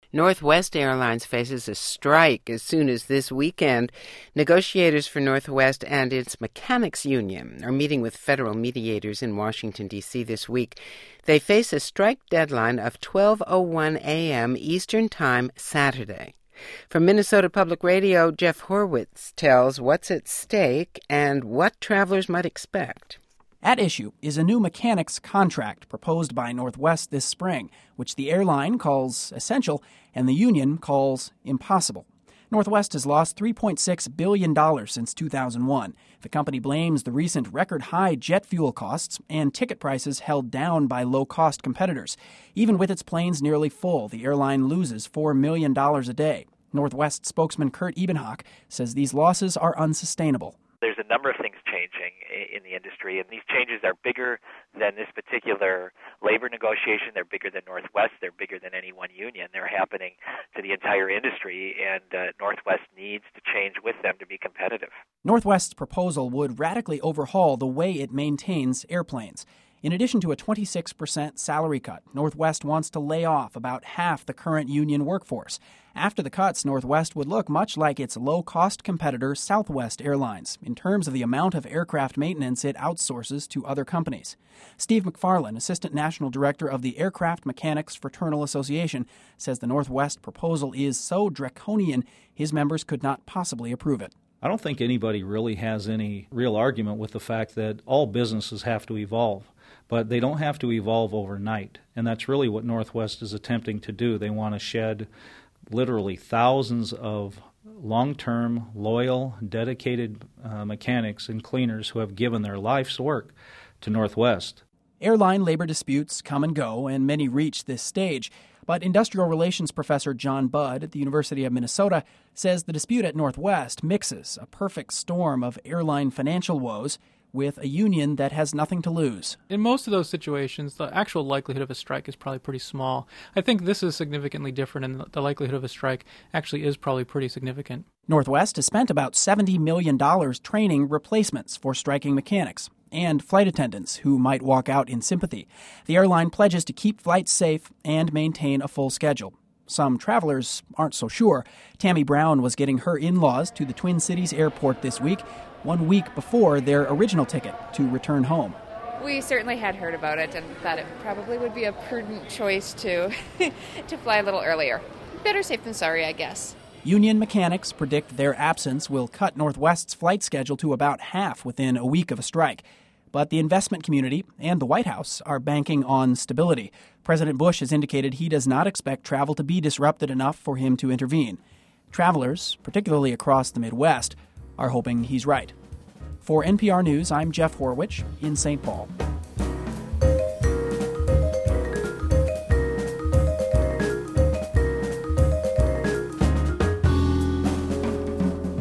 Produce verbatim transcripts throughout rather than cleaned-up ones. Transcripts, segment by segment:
Northwest Airlines faces a strike as soon as this weekend. Negotiators for Northwest and its mechanics union are meeting with federal mediators in Washington, D C this week. They face a strike deadline of twelve oh one a.m. Eastern Time Saturday. From Minnesota Public Radio, Jeff Horwitz tells what's at stake and what travelers might expect. At issue is a new mechanics contract proposed by Northwest this spring, which the airline calls essential and the union calls impossible. Northwest has lost three point six billion dollars since two thousand one. The company blames the recent record-high jet fuel costs and ticket prices held down by low-cost competitors. Even with its planes nearly full, the airline loses four million dollars a day. Northwest spokesman Kurt Ebenhock says these losses are unsustainable. There's a number of things changing in the industry, and these changes are bigger than this particular labor negotiation. They're bigger than Northwest. They're bigger than any one union. They're happening to the entire industry, and uh, Northwest needs to change with them to be competitive. Northwest's proposal would radically overhaul the way it maintains airplanes. In addition to a twenty-six percent salary cut, Northwest wants to lay off about half the current union workforce. After the cuts, Northwest would look much like its low-cost competitor Southwest Airlines in terms of the amount of aircraft maintenance it outsources to other companies. Steve McFarland, Assistant National Director of the Aircraft Mechanics Fraternal Association, says the Northwest proposal is so draconian his members could not possibly approve it. I don't think anybody really has any real argument with the fact that all businesses have to evolve, but they don't have to evolve overnight. And that's really what Northwest is attempting to do. They want to shed literally thousands of long-term, loyal, dedicated uh, mechanics and cleaners who have given their life's work to Northwest. Airline labor disputes come and go, and many reach this stage. But industrial relations professor John Budd at the University of Minnesota says the dispute at Northwest mixes a perfect storm of airline financial woes with a union that has nothing to lose. In most of those situations, the actual likelihood of a strike is probably pretty small. I think this is significantly different, and the likelihood of a strike actually is probably pretty significant. Northwest has spent about seventy million dollars training replacements for striking mechanics and flight attendants who might walk out in sympathy. The airline pledges to keep flights safe and maintain a full schedule. Some travelers aren't so sure. Tammy Brown was getting her in-laws to the Twin Cities airport this week, one week before their original ticket to return home. We certainly had heard about it and thought it probably would be a prudent choice to to fly a little earlier. Better safe than sorry, I guess. Union mechanics predict their absence will cut Northwest's flight schedule to about half within a week of a strike. But the investment community and the White House are banking on stability. President Bush has indicated he does not expect travel to be disrupted enough for him to intervene. Travelers, particularly across the Midwest, are hoping he's right. For N P R News, I'm Jeff Horwitz in Saint Paul.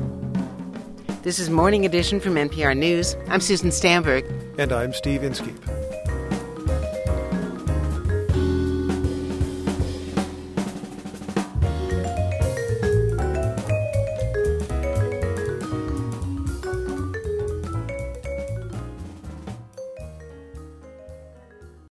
This is Morning Edition from N P R News. I'm Susan Stamberg. And I'm Steve Inskeep.